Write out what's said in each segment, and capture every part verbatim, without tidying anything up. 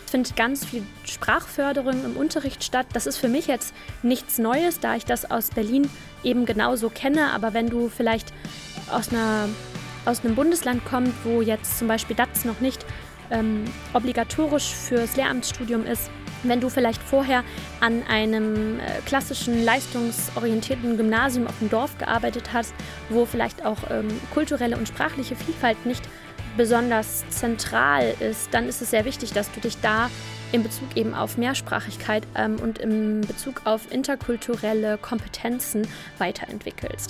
Es findet ganz viel Sprachförderung im Unterricht statt. Das ist für mich jetzt nichts Neues, da ich das aus Berlin eben genauso kenne. Aber wenn du vielleicht aus, einer, aus einem Bundesland kommst, wo jetzt zum Beispiel D A T S noch nicht ähm, obligatorisch fürs Lehramtsstudium ist, wenn du vielleicht vorher an einem äh, klassischen, leistungsorientierten Gymnasium auf dem Dorf gearbeitet hast, wo vielleicht auch ähm, kulturelle und sprachliche Vielfalt nicht besonders zentral ist, dann ist es sehr wichtig, dass du dich da in Bezug eben auf Mehrsprachigkeit ähm, und in Bezug auf interkulturelle Kompetenzen weiterentwickelst.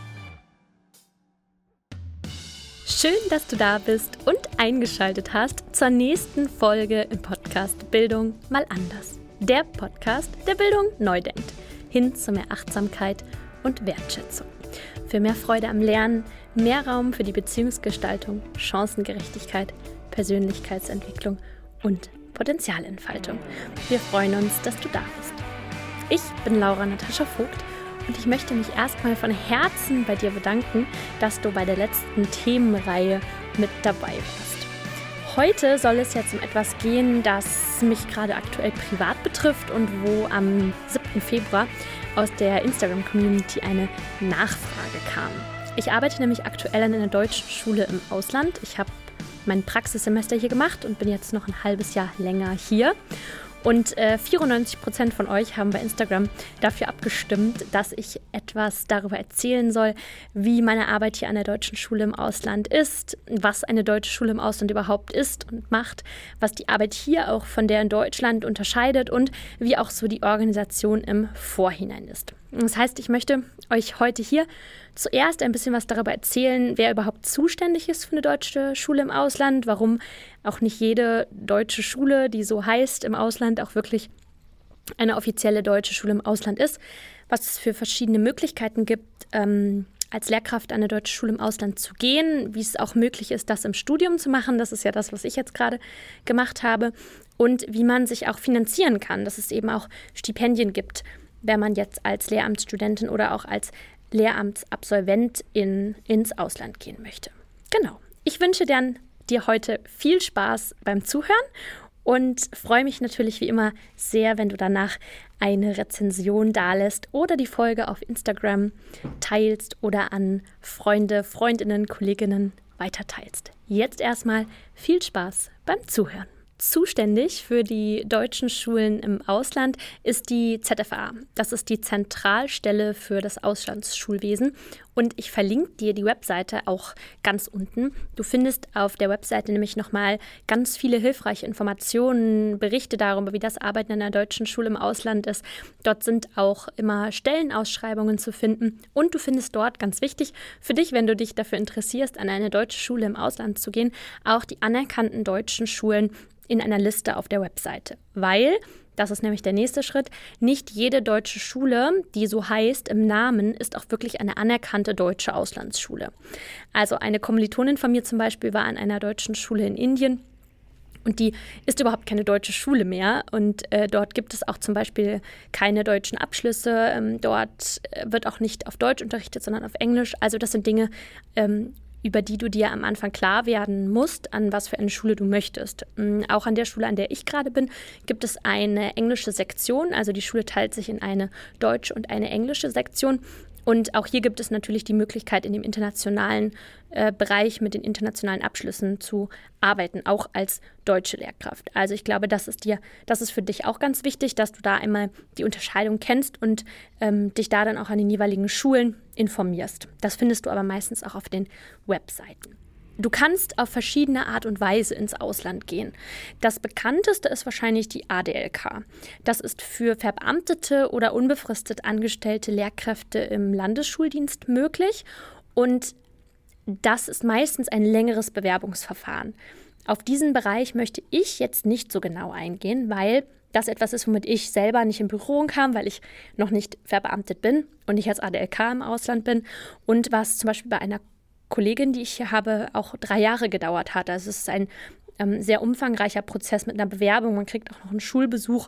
Schön, dass du da bist und eingeschaltet hast zur nächsten Folge im Podcast Bildung mal anders. Der Podcast, der Bildung neu denkt, hin zu mehr Achtsamkeit und Wertschätzung. Für mehr Freude am Lernen, mehr Raum für die Beziehungsgestaltung, Chancengerechtigkeit, Persönlichkeitsentwicklung und Potenzialentfaltung. Wir freuen uns, dass du da bist. Ich bin Laura Natascha Vogt und ich möchte mich erstmal von Herzen bei dir bedanken, dass du bei der letzten Themenreihe mit dabei warst. Heute soll es jetzt um etwas gehen, das mich gerade aktuell privat betrifft und wo am siebten Februar aus der Instagram-Community eine Nachfrage kam. Ich arbeite nämlich aktuell an einer deutschen Schule im Ausland. Ich habe mein Praxissemester hier gemacht und bin jetzt noch ein halbes Jahr länger hier. Und äh, vierundneunzig Prozent von euch haben bei Instagram dafür abgestimmt, dass ich etwas darüber erzählen soll, wie meine Arbeit hier an der deutschen Schule im Ausland ist, was eine deutsche Schule im Ausland überhaupt ist und macht, was die Arbeit hier auch von der in Deutschland unterscheidet und wie auch so die Organisation im Vorhinein ist. Das heißt, ich möchte euch heute hier zuerst ein bisschen was darüber erzählen, wer überhaupt zuständig ist für eine deutsche Schule im Ausland, warum auch nicht jede deutsche Schule, die so heißt im Ausland, auch wirklich eine offizielle deutsche Schule im Ausland ist, was es für verschiedene Möglichkeiten gibt, ähm, als Lehrkraft an eine deutsche Schule im Ausland zu gehen, wie es auch möglich ist, das im Studium zu machen. Das ist ja das, was ich jetzt gerade gemacht habe. Und wie man sich auch finanzieren kann, dass es eben auch Stipendien gibt, wenn man jetzt als Lehramtsstudentin oder auch als Lehramtsabsolventin ins Ausland gehen möchte. Genau. Ich wünsche dann dir heute viel Spaß beim Zuhören und freue mich natürlich wie immer sehr, wenn du danach eine Rezension dalässt oder die Folge auf Instagram teilst oder an Freunde, Freundinnen, Kolleginnen weiterteilst. Jetzt erstmal viel Spaß beim Zuhören. Zuständig für die deutschen Schulen im Ausland ist die Z F A. Das ist die Zentralstelle für das Auslandsschulwesen. Und ich verlinke dir die Webseite auch ganz unten. Du findest auf der Webseite nämlich nochmal ganz viele hilfreiche Informationen, Berichte darüber, wie das Arbeiten in einer deutschen Schule im Ausland ist. Dort sind auch immer Stellenausschreibungen zu finden. Und du findest dort, ganz wichtig für dich, wenn du dich dafür interessierst, an eine deutsche Schule im Ausland zu gehen, auch die anerkannten deutschen Schulen in einer Liste auf der Webseite. Weil, das ist nämlich der nächste Schritt, nicht jede deutsche Schule, die so heißt im Namen, ist auch wirklich eine anerkannte deutsche Auslandsschule. Also eine Kommilitonin von mir zum Beispiel war an einer deutschen Schule in Indien und die ist überhaupt keine deutsche Schule mehr und äh, dort gibt es auch zum Beispiel keine deutschen Abschlüsse. Ähm, dort wird auch nicht auf Deutsch unterrichtet, sondern auf Englisch. Also das sind Dinge, ähm, über die du dir am Anfang klar werden musst, an was für eine Schule du möchtest. Auch an der Schule, an der ich gerade bin, gibt es eine englische Sektion. Also die Schule teilt sich in eine deutsche und eine englische Sektion. Und auch hier gibt es natürlich die Möglichkeit, in dem internationalen äh, Bereich mit den internationalen Abschlüssen zu arbeiten, auch als deutsche Lehrkraft. Also ich glaube, das ist dir, das ist für dich auch ganz wichtig, dass du da einmal die Unterscheidung kennst und ähm, dich da dann auch an den jeweiligen Schulen informierst. Das findest du aber meistens auch auf den Webseiten. Du kannst auf verschiedene Art und Weise ins Ausland gehen. Das bekannteste ist wahrscheinlich die A D L K. Das ist für verbeamtete oder unbefristet angestellte Lehrkräfte im Landesschuldienst möglich und das ist meistens ein längeres Bewerbungsverfahren. Auf diesen Bereich möchte ich jetzt nicht so genau eingehen, weil das etwas ist, womit ich selber nicht in Berührung kam, weil ich noch nicht verbeamtet bin und nicht als A D L K im Ausland bin und was zum Beispiel bei einer Kollegin, die ich hier habe, auch drei Jahre gedauert hat. Also es ist ein ähm, sehr umfangreicher Prozess mit einer Bewerbung. Man kriegt auch noch einen Schulbesuch.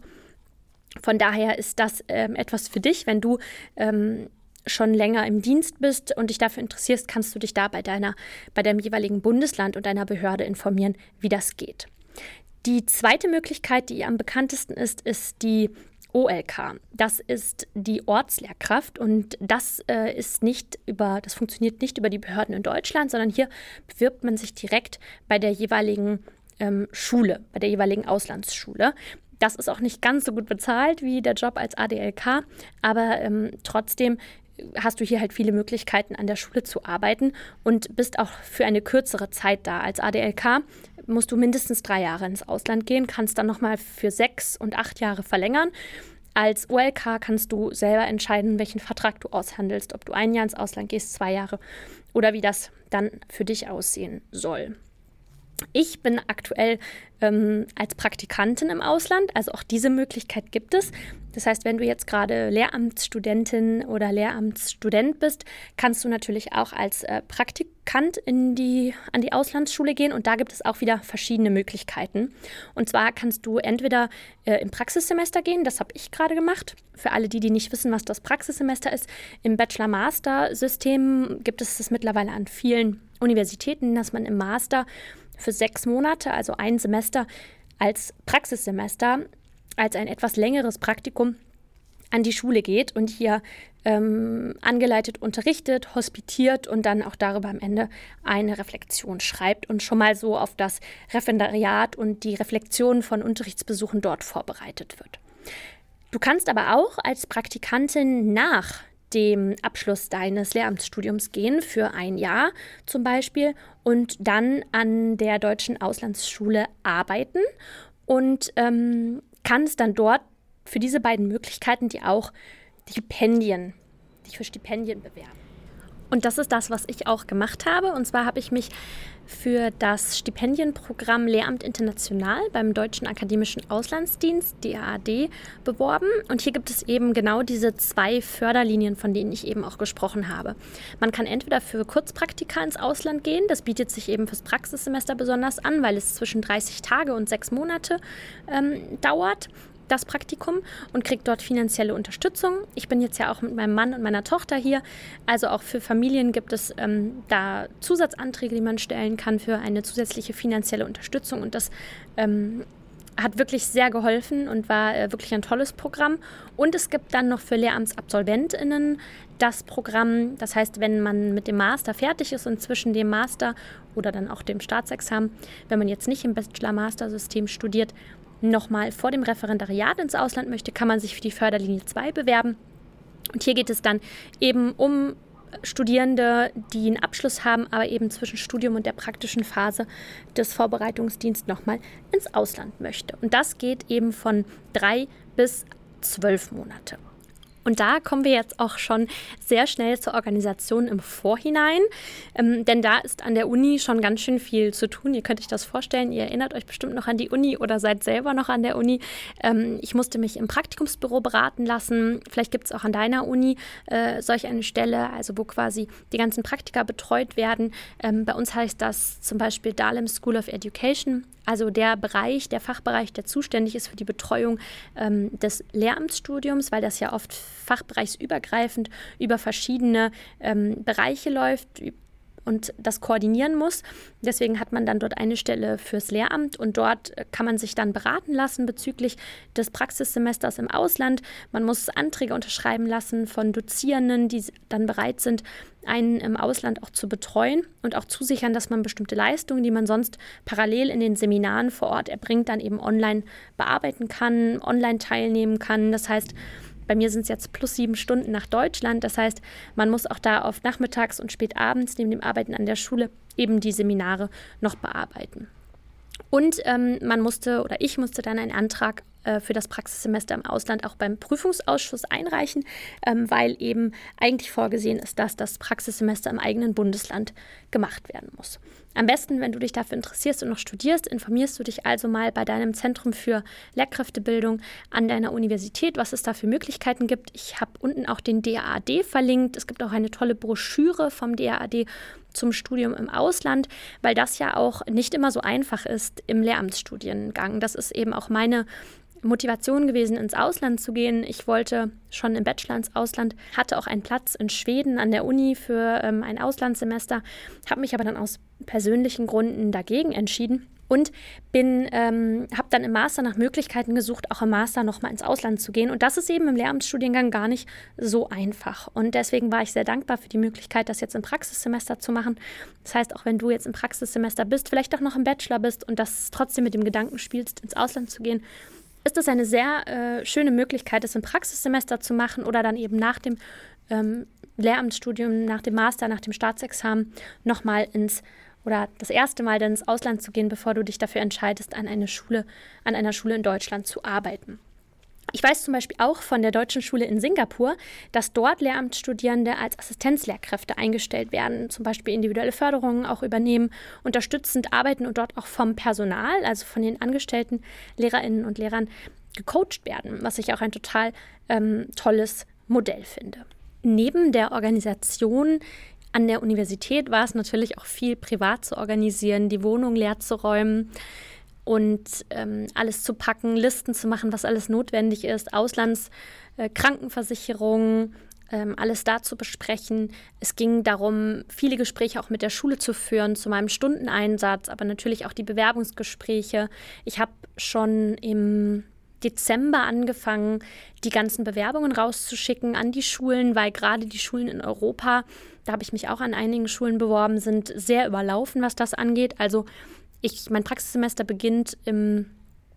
Von daher ist das ähm, etwas für dich. Wenn du ähm, schon länger im Dienst bist und dich dafür interessierst, kannst du dich da bei deiner, bei deinem jeweiligen Bundesland und deiner Behörde informieren, wie das geht. Die zweite Möglichkeit, die am bekanntesten ist, ist die O L K. Das ist die Ortslehrkraft und das äh, ist nicht über, das funktioniert nicht über die Behörden in Deutschland, sondern hier bewirbt man sich direkt bei der jeweiligen ähm, Schule, bei der jeweiligen Auslandsschule. Das ist auch nicht ganz so gut bezahlt wie der Job als A D L K, aber ähm, trotzdem hast du hier halt viele Möglichkeiten, an der Schule zu arbeiten und bist auch für eine kürzere Zeit da. Als A D L K musst du mindestens drei Jahre ins Ausland gehen, kannst dann nochmal für sechs und acht Jahre verlängern. Als O L K kannst du selber entscheiden, welchen Vertrag du aushandelst, ob du ein Jahr ins Ausland gehst, zwei Jahre oder wie das dann für dich aussehen soll. Ich bin aktuell ähm, als Praktikantin im Ausland, also auch diese Möglichkeit gibt es. Das heißt, wenn du jetzt gerade Lehramtsstudentin oder Lehramtsstudent bist, kannst du natürlich auch als äh, Praktikant in die, an die Auslandsschule gehen und da gibt es auch wieder verschiedene Möglichkeiten. Und zwar kannst du entweder äh, im Praxissemester gehen, das habe ich gerade gemacht. Für alle die, die nicht wissen, was das Praxissemester ist, im Bachelor-Master-System gibt es das mittlerweile an vielen Universitäten, dass man im Master für sechs Monate, also ein Semester als Praxissemester, als ein etwas längeres Praktikum an die Schule geht und hier ähm, angeleitet unterrichtet, hospitiert und dann auch darüber am Ende eine Reflexion schreibt und schon mal so auf das Referendariat und die Reflexion von Unterrichtsbesuchen dort vorbereitet wird. Du kannst aber auch als Praktikantin nach dem Abschluss deines Lehramtsstudiums gehen, für ein Jahr zum Beispiel, und dann an der Deutschen Auslandsschule arbeiten und ähm, kannst dann dort für diese beiden Möglichkeiten die auch Stipendien, dich für Stipendien bewerben. Und das ist das, was ich auch gemacht habe. Und zwar habe ich mich für das Stipendienprogramm Lehramt International beim Deutschen Akademischen Auslandsdienst, D A A D, beworben. Und hier gibt es eben genau diese zwei Förderlinien, von denen ich eben auch gesprochen habe. Man kann entweder für Kurzpraktika ins Ausland gehen. Das bietet sich eben fürs Praxissemester besonders an, weil es zwischen dreißig Tage und sechs Monate ähm, dauert, das Praktikum, und kriegt dort finanzielle Unterstützung. Ich bin jetzt ja auch mit meinem Mann und meiner Tochter hier. Also auch für Familien gibt es ähm, da Zusatzanträge, die man stellen kann für eine zusätzliche finanzielle Unterstützung. Und das ähm, hat wirklich sehr geholfen und war äh, wirklich ein tolles Programm. Und es gibt dann noch für LehramtsabsolventInnen das Programm. Das heißt, wenn man mit dem Master fertig ist und zwischen dem Master oder dann auch dem Staatsexamen, wenn man jetzt nicht im Bachelor-Master-System studiert, nochmal vor dem Referendariat ins Ausland möchte, kann man sich für die Förderlinie zwei bewerben. Und hier geht es dann eben um Studierende, die einen Abschluss haben, aber eben zwischen Studium und der praktischen Phase des Vorbereitungsdienstes nochmal ins Ausland möchte. Und das geht eben von drei bis zwölf Monate. Und da kommen wir jetzt auch schon sehr schnell zur Organisation im Vorhinein, ähm, denn da ist an der Uni schon ganz schön viel zu tun. Ihr könnt euch das vorstellen, ihr erinnert euch bestimmt noch an die Uni oder seid selber noch an der Uni. Ähm, ich musste mich im Praktikumsbüro beraten lassen. Vielleicht gibt es auch an deiner Uni äh, solch eine Stelle, also wo quasi die ganzen Praktika betreut werden. Ähm, bei uns heißt das zum Beispiel Dahlem School of Education. Also der Bereich, der Fachbereich, der zuständig ist für die Betreuung ähm, des Lehramtsstudiums, weil das ja oft fachbereichsübergreifend über verschiedene ähm, Bereiche läuft und das koordinieren muss. Deswegen hat man dann dort eine Stelle fürs Lehramt und dort kann man sich dann beraten lassen bezüglich des Praxissemesters im Ausland. Man muss Anträge unterschreiben lassen von Dozierenden, die dann bereit sind, einen im Ausland auch zu betreuen und auch zusichern, dass man bestimmte Leistungen, die man sonst parallel in den Seminaren vor Ort erbringt, dann eben online bearbeiten kann, online teilnehmen kann. Das heißt, bei mir sind es jetzt plus sieben Stunden nach Deutschland. Das heißt, man muss auch da oft nachmittags und spät abends neben dem Arbeiten an der Schule eben die Seminare noch bearbeiten. Und ähm, man musste oder ich musste dann einen Antrag äh, für das Praxissemester im Ausland auch beim Prüfungsausschuss einreichen, ähm, weil eben eigentlich vorgesehen ist, dass das Praxissemester im eigenen Bundesland gemacht werden muss. Am besten, wenn du dich dafür interessierst und noch studierst, informierst du dich also mal bei deinem Zentrum für Lehrkräftebildung an deiner Universität, was es da für Möglichkeiten gibt. Ich habe unten auch den D A A D verlinkt. Es gibt auch eine tolle Broschüre vom D A A D zum Studium im Ausland, weil das ja auch nicht immer so einfach ist im Lehramtsstudiengang. Das ist eben auch meine Motivation gewesen, ins Ausland zu gehen. Ich wollte schon im Bachelor ins Ausland, hatte auch einen Platz in Schweden an der Uni für ähm, ein Auslandssemester, habe mich aber dann aus persönlichen Gründen dagegen entschieden. Und bin, ähm, habe dann im Master nach Möglichkeiten gesucht, auch im Master nochmal ins Ausland zu gehen. Und das ist eben im Lehramtsstudiengang gar nicht so einfach. Und deswegen war ich sehr dankbar für die Möglichkeit, das jetzt im Praxissemester zu machen. Das heißt, auch wenn du jetzt im Praxissemester bist, vielleicht auch noch im Bachelor bist und das trotzdem mit dem Gedanken spielst, ins Ausland zu gehen, ist das eine sehr äh, schöne Möglichkeit, das im Praxissemester zu machen oder dann eben nach dem ähm, Lehramtsstudium, nach dem Master, nach dem Staatsexamen nochmal ins oder das erste Mal dann ins Ausland zu gehen, bevor du dich dafür entscheidest, an eine Schule, an einer Schule in Deutschland zu arbeiten. Ich weiß zum Beispiel auch von der Deutschen Schule in Singapur, dass dort Lehramtsstudierende als Assistenzlehrkräfte eingestellt werden, zum Beispiel individuelle Förderungen auch übernehmen, unterstützend arbeiten und dort auch vom Personal, also von den angestellten Lehrerinnen und Lehrern, gecoacht werden, was ich auch ein total ähm, tolles Modell finde. Neben der Organisation an der Universität war es natürlich auch viel privat zu organisieren, die Wohnung leer zu räumen und ähm, alles zu packen, Listen zu machen, was alles notwendig ist, Auslandskrankenversicherung, äh, ähm, alles da zu besprechen. Es ging darum, viele Gespräche auch mit der Schule zu führen, zu meinem Stundeneinsatz, aber natürlich auch die Bewerbungsgespräche. Ich habe schon im Dezember angefangen, die ganzen Bewerbungen rauszuschicken an die Schulen, weil gerade die Schulen in Europa, da habe ich mich auch an einigen Schulen beworben, sind sehr überlaufen, was das angeht. Also ich, mein Praxissemester beginnt im,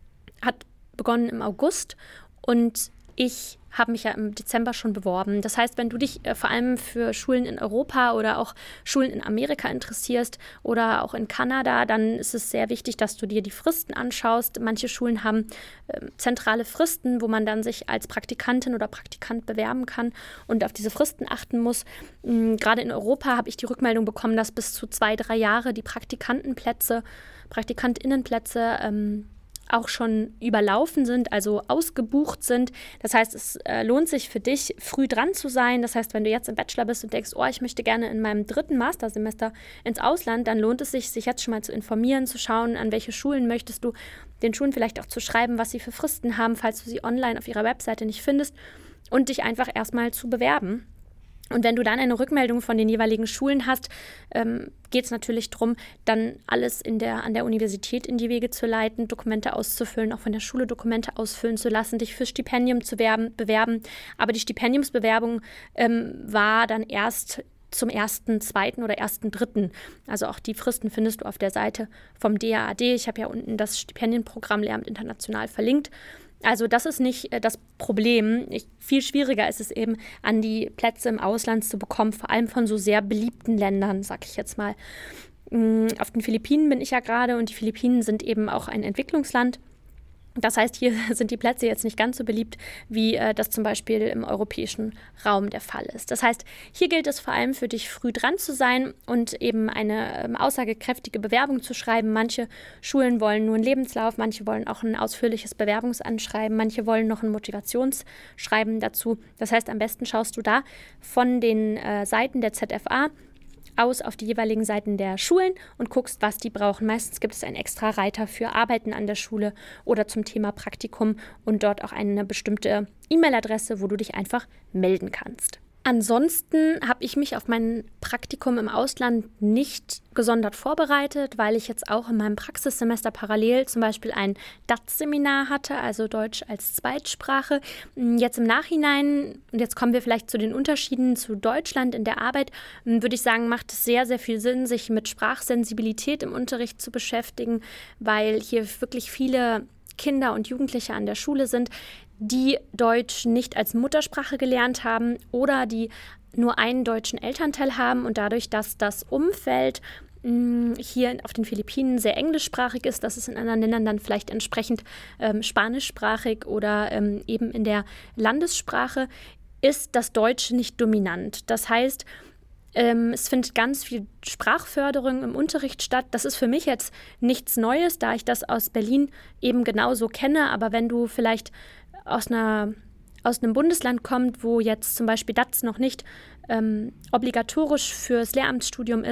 hat begonnen im August und ich habe mich ja im Dezember schon beworben. Das heißt, wenn du dich äh, vor allem für Schulen in Europa oder auch Schulen in Amerika interessierst oder auch in Kanada, dann ist es sehr wichtig, dass du dir die Fristen anschaust. Manche Schulen haben äh, zentrale Fristen, wo man dann sich als Praktikantin oder Praktikant bewerben kann und auf diese Fristen achten muss. Ähm, gerade in Europa habe ich die Rückmeldung bekommen, dass bis zu zwei, drei Jahre die Praktikantenplätze, Praktikantinnenplätze ähm, auch schon überlaufen sind, also ausgebucht sind. Das heißt, es äh, lohnt sich für dich, früh dran zu sein. Das heißt, wenn du jetzt im Bachelor bist und denkst, oh, ich möchte gerne in meinem dritten Mastersemester ins Ausland, dann lohnt es sich, sich jetzt schon mal zu informieren, zu schauen, an welche Schulen möchtest du, den Schulen vielleicht auch zu schreiben, was sie für Fristen haben, falls du sie online auf ihrer Webseite nicht findest und dich einfach erstmal zu bewerben. Und wenn du dann eine Rückmeldung von den jeweiligen Schulen hast, ähm, geht es natürlich darum, dann alles in der, an der Universität in die Wege zu leiten, Dokumente auszufüllen, auch von der Schule Dokumente ausfüllen zu lassen, dich fürs Stipendium zu werben, bewerben. Aber die Stipendiumsbewerbung ähm, war dann erst zum ersten, zweiten oder ersten, dritten. Also auch die Fristen findest du auf der Seite vom D A A D. Ich habe ja unten das Stipendienprogramm Lehramt International verlinkt. Also das ist nicht äh, das Problem. Ich, viel schwieriger ist es eben, an die Plätze im Ausland zu bekommen, vor allem von so sehr beliebten Ländern, sag ich jetzt mal. Mm, auf den Philippinen bin ich ja gerade und die Philippinen sind eben auch ein Entwicklungsland. Das heißt, hier sind die Plätze jetzt nicht ganz so beliebt, wie äh, das zum Beispiel im europäischen Raum der Fall ist. Das heißt, hier gilt es vor allem für dich, früh dran zu sein und eben eine ähm, aussagekräftige Bewerbung zu schreiben. Manche Schulen wollen nur einen Lebenslauf, manche wollen auch ein ausführliches Bewerbungsanschreiben, manche wollen noch ein Motivationsschreiben dazu. Das heißt, am besten schaust du da von den äh, Seiten der Z F A aus auf die jeweiligen Seiten der Schulen und guckst, was die brauchen. Meistens gibt es einen extra Reiter für Arbeiten an der Schule oder zum Thema Praktikum und dort auch eine bestimmte E-Mail-Adresse, wo du dich einfach melden kannst. Ansonsten habe ich mich auf mein Praktikum im Ausland nicht gesondert vorbereitet, weil ich jetzt auch in meinem Praxissemester parallel zum Beispiel ein D A T-Seminar hatte, also Deutsch als Zweitsprache. Jetzt im Nachhinein, und jetzt kommen wir vielleicht zu den Unterschieden zu Deutschland in der Arbeit, würde ich sagen, macht es sehr, sehr viel Sinn, sich mit Sprachsensibilität im Unterricht zu beschäftigen, weil hier wirklich viele Kinder und Jugendliche an der Schule sind, die Deutsch nicht als Muttersprache gelernt haben oder die nur einen deutschen Elternteil haben und dadurch, dass das Umfeld mh, hier auf den Philippinen sehr englischsprachig ist, dass es in anderen Ländern dann vielleicht entsprechend ähm, spanischsprachig oder ähm, eben in der Landessprache ist das Deutsche nicht dominant. Das heißt, Ähm, es findet ganz viel Sprachförderung im Unterricht statt. Das ist für mich jetzt nichts Neues, da ich das aus Berlin eben genauso kenne. Aber wenn du vielleicht aus, einer, aus einem Bundesland kommst, wo jetzt zum Beispiel D A T S noch nicht ähm, obligatorisch fürs Lehramtsstudium ist,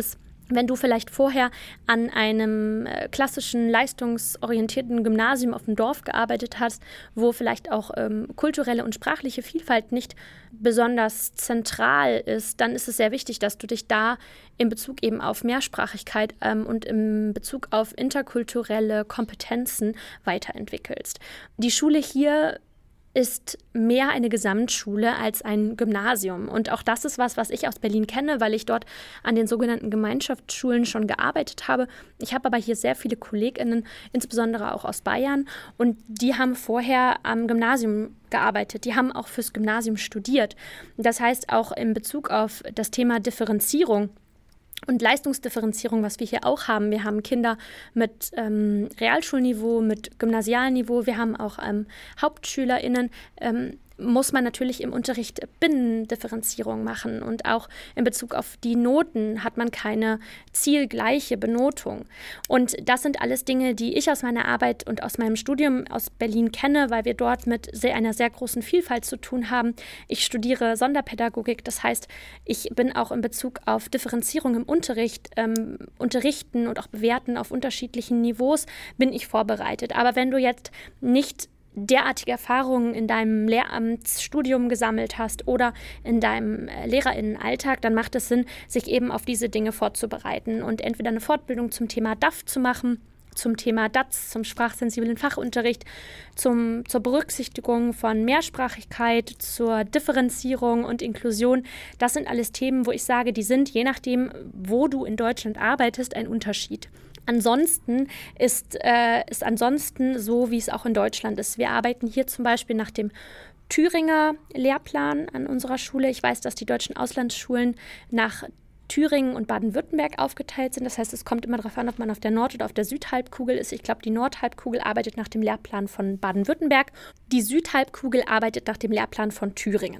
Wenn du vielleicht vorher an einem äh, klassischen, leistungsorientierten Gymnasium auf dem Dorf gearbeitet hast, wo vielleicht auch ähm, kulturelle und sprachliche Vielfalt nicht besonders zentral ist, dann ist es sehr wichtig, dass du dich da in Bezug eben auf Mehrsprachigkeit ähm, und in Bezug auf interkulturelle Kompetenzen weiterentwickelst. Die Schule hier ist mehr eine Gesamtschule als ein Gymnasium. Und auch das ist was, was ich aus Berlin kenne, weil ich dort an den sogenannten Gemeinschaftsschulen schon gearbeitet habe. Ich habe aber hier sehr viele KollegInnen, insbesondere auch aus Bayern, und die haben vorher am Gymnasium gearbeitet. Die haben auch fürs Gymnasium studiert. Das heißt, auch in Bezug auf das Thema Differenzierung und Leistungsdifferenzierung, was wir hier auch haben. Wir haben Kinder mit ähm, Realschulniveau, mit Gymnasialniveau. Wir haben auch ähm, HauptschülerInnen. Ähm, muss man natürlich im Unterricht Binnendifferenzierung machen. Und auch in Bezug auf die Noten hat man keine zielgleiche Benotung. Und das sind alles Dinge, die ich aus meiner Arbeit und aus meinem Studium aus Berlin kenne, weil wir dort mit sehr, einer sehr großen Vielfalt zu tun haben. Ich studiere Sonderpädagogik, das heißt, ich bin auch in Bezug auf Differenzierung im Unterricht, ähm, Unterrichten und auch Bewerten auf unterschiedlichen Niveaus bin ich vorbereitet. Aber wenn du jetzt nicht derartige Erfahrungen in deinem Lehramtsstudium gesammelt hast oder in deinem LehrerInnenalltag, dann macht es Sinn, sich eben auf diese Dinge vorzubereiten und entweder eine Fortbildung zum Thema D A F zu machen, zum Thema D A Z, zum sprachsensiblen Fachunterricht, zum, zur Berücksichtigung von Mehrsprachigkeit, zur Differenzierung und Inklusion. Das sind alles Themen, wo ich sage, die sind, je nachdem, wo du in Deutschland arbeitest, ein Unterschied. Ansonsten ist es äh, ansonsten so, wie es auch in Deutschland ist. Wir arbeiten hier zum Beispiel nach dem Thüringer Lehrplan an unserer Schule. Ich weiß, dass die deutschen Auslandsschulen nach Thüringen und Baden-Württemberg aufgeteilt sind. Das heißt, es kommt immer darauf an, ob man auf der Nord- oder auf der Südhalbkugel ist. Ich glaube, die Nordhalbkugel arbeitet nach dem Lehrplan von Baden-Württemberg. Die Südhalbkugel arbeitet nach dem Lehrplan von Thüringen.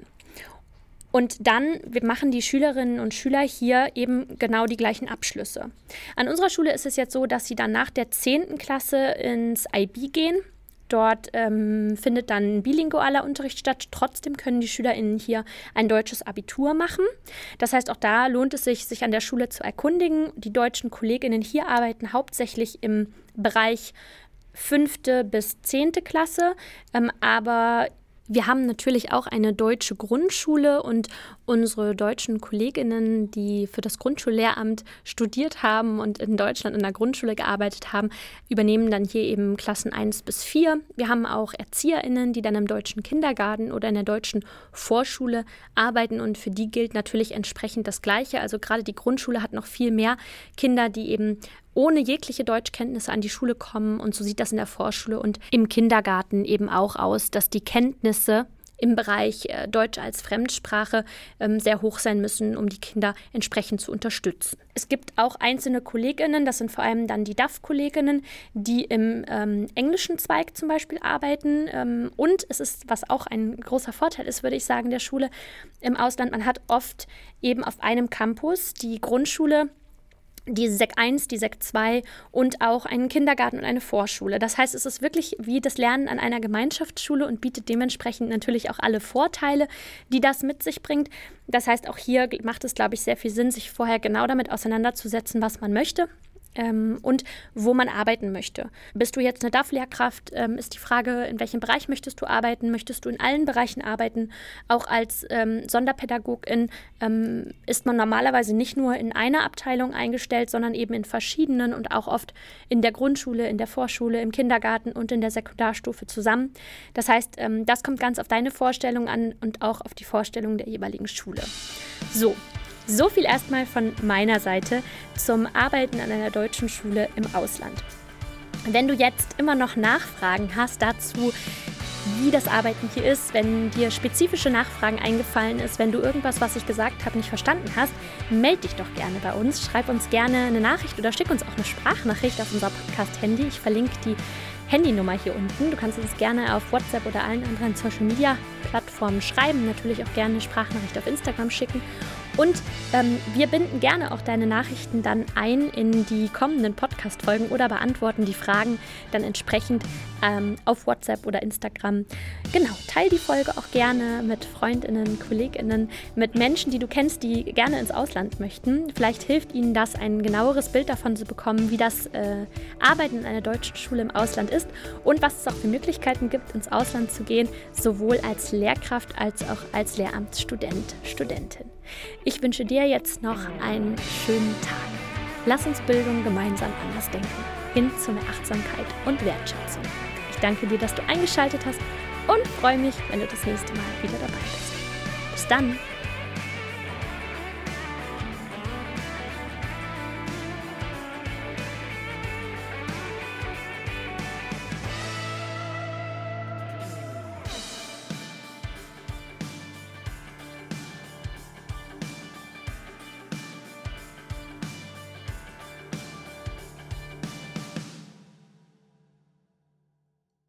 Und dann machen die Schülerinnen und Schüler hier eben genau die gleichen Abschlüsse. An unserer Schule ist es jetzt so, dass sie dann nach der zehnten Klasse ins I B gehen. Dort ähm, findet dann bilingualer Unterricht statt. Trotzdem können die SchülerInnen hier ein deutsches Abitur machen. Das heißt, auch da lohnt es sich, sich an der Schule zu erkundigen. Die deutschen KollegInnen hier arbeiten hauptsächlich im Bereich fünfte bis zehnte Klasse, ähm, aber wir haben natürlich auch eine deutsche Grundschule und unsere deutschen KollegInnen, die für das Grundschullehramt studiert haben und in Deutschland in der Grundschule gearbeitet haben, übernehmen dann hier eben Klassen eins bis vier. Wir haben auch ErzieherInnen, die dann im deutschen Kindergarten oder in der deutschen Vorschule arbeiten, und für die gilt natürlich entsprechend das Gleiche. Also gerade die Grundschule hat noch viel mehr Kinder, die eben ohne jegliche Deutschkenntnisse an die Schule kommen, und so sieht das in der Vorschule und im Kindergarten eben auch aus, dass die Kenntnisse im Bereich äh, Deutsch als Fremdsprache ähm, sehr hoch sein müssen, um die Kinder entsprechend zu unterstützen. Es gibt auch einzelne KollegInnen, das sind vor allem dann die D A F-Kolleginnen, die im ähm, englischen Zweig zum Beispiel arbeiten. Ähm, und es ist, was auch ein großer Vorteil ist, würde ich sagen, der Schule im Ausland, man hat oft eben auf einem Campus die Grundschule, die Sek eins, die Sek zwei und auch einen Kindergarten und eine Vorschule. Das heißt, es ist wirklich wie das Lernen an einer Gemeinschaftsschule und bietet dementsprechend natürlich auch alle Vorteile, die das mit sich bringt. Das heißt, auch hier macht es, glaube ich, sehr viel Sinn, sich vorher genau damit auseinanderzusetzen, was man möchte ähm, und wo man arbeiten möchte. Bist du jetzt eine D A F-Lehrkraft, ähm, ist die Frage, in welchem Bereich möchtest du arbeiten? Möchtest du in allen Bereichen arbeiten? Auch als ähm, Sonderpädagogin ähm, ist man normalerweise nicht nur in einer Abteilung eingestellt, sondern eben in verschiedenen und auch oft in der Grundschule, in der Vorschule, im Kindergarten und in der Sekundarstufe zusammen. Das heißt, ähm, das kommt ganz auf deine Vorstellung an und auch auf die Vorstellung der jeweiligen Schule. So. So viel erstmal von meiner Seite zum Arbeiten an einer deutschen Schule im Ausland. Wenn du jetzt immer noch Nachfragen hast dazu, wie das Arbeiten hier ist, wenn dir spezifische Nachfragen eingefallen ist, wenn du irgendwas, was ich gesagt habe, nicht verstanden hast, melde dich doch gerne bei uns. Schreib uns gerne eine Nachricht oder schick uns auch eine Sprachnachricht auf unser Podcast-Handy. Ich verlinke die Handynummer hier unten. Du kannst uns gerne auf WhatsApp oder allen anderen Social-Media-Plattformen schreiben. Natürlich auch gerne eine Sprachnachricht auf Instagram schicken. Und ähm, wir binden gerne auch deine Nachrichten dann ein in die kommenden Podcast-Folgen oder beantworten die Fragen dann entsprechend ähm, auf WhatsApp oder Instagram. Genau, teile die Folge auch gerne mit Freundinnen, KollegInnen, mit Menschen, die du kennst, die gerne ins Ausland möchten. Vielleicht hilft ihnen das, ein genaueres Bild davon zu bekommen, wie das äh, Arbeiten in einer deutschen Schule im Ausland ist und was es auch für Möglichkeiten gibt, ins Ausland zu gehen, sowohl als Lehrkraft als auch als Lehramtsstudent, Studentin. Ich wünsche dir jetzt noch einen schönen Tag. Lass uns Bildung gemeinsam anders denken, hin zu mehr Achtsamkeit und Wertschätzung. Ich danke dir, dass du eingeschaltet hast und freue mich, wenn du das nächste Mal wieder dabei bist. Bis dann!